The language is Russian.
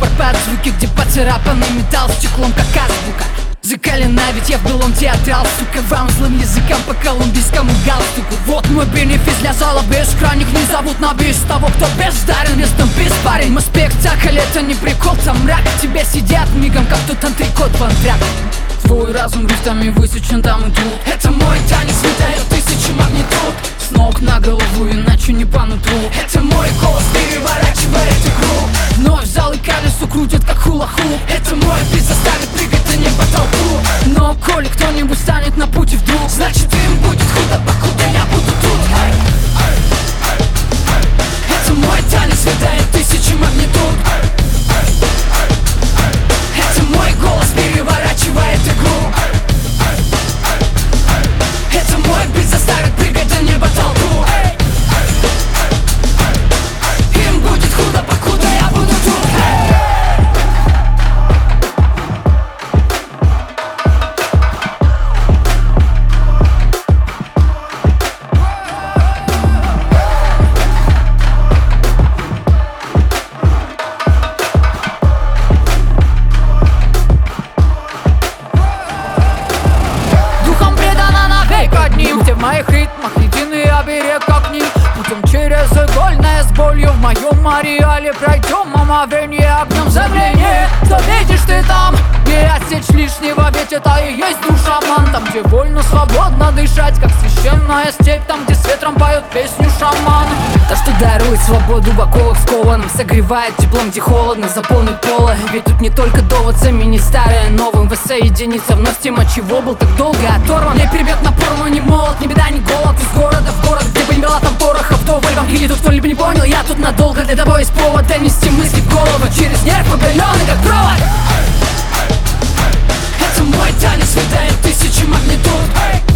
под звуки, где поцарапанный металл стеклом, как азбука. Закалена, ведь я в былом театрал, сука, вам злым языкам по колумбийскому галстуку. Вот мой бенефис для зала без крайних. Не зовут на бис того, кто бездарен, местом без парень. Мы спектакль, это не прикол, там мрак. Тебе сидят мигом, как тот антрикот в антракт. Твой разум рифтами высечен там и тут. Это мой танец, выдает тысячи магнитуд. С ног на голову, иначе не по нутру. Это мой голос, переворачивает игру. Вновь зал и колесо крутят, как хула-хуп. Это мой бит заставит прыгать, а не по толпу. Но коли кто-нибудь станет на пути вдруг, значит им будет худо, покуда я буду тут. Это мой танец, выдает тысячи магнитуд. Это мой голос, переворачивает игру. Это мой бит заставит прыгать, а не по толпу. Им будет худо, покуда я буду тут. Где в моих ритмах единый оберег, как ним. Путем через игольное с болью в моем ареале пройдем омовение огнем забвения. Что видишь ты там? Не отсечь лишнего, ведь это и есть душа-ман. Там, где вольно, свободно дышать, как священная степь. Там, где с ветром поют песню шаман. То, что дарует свободу в оковах скованным, согревает теплом, где холодно, заполнит поле. Ведь тут не только довод, заменить старое новым. Воссоединиться вновь с тем, от чего был так долго оторван. Не прибег напор, но не молод, ни беда, ни голод. Из города в город, где бы не было там пороха вдоволь. Вам или тут кто-либо не понял, я тут надолго. Для того есть повод донести мысли в голову через нерв, побеленный как провод. Это мой танец, выдает тысячи магнитуд.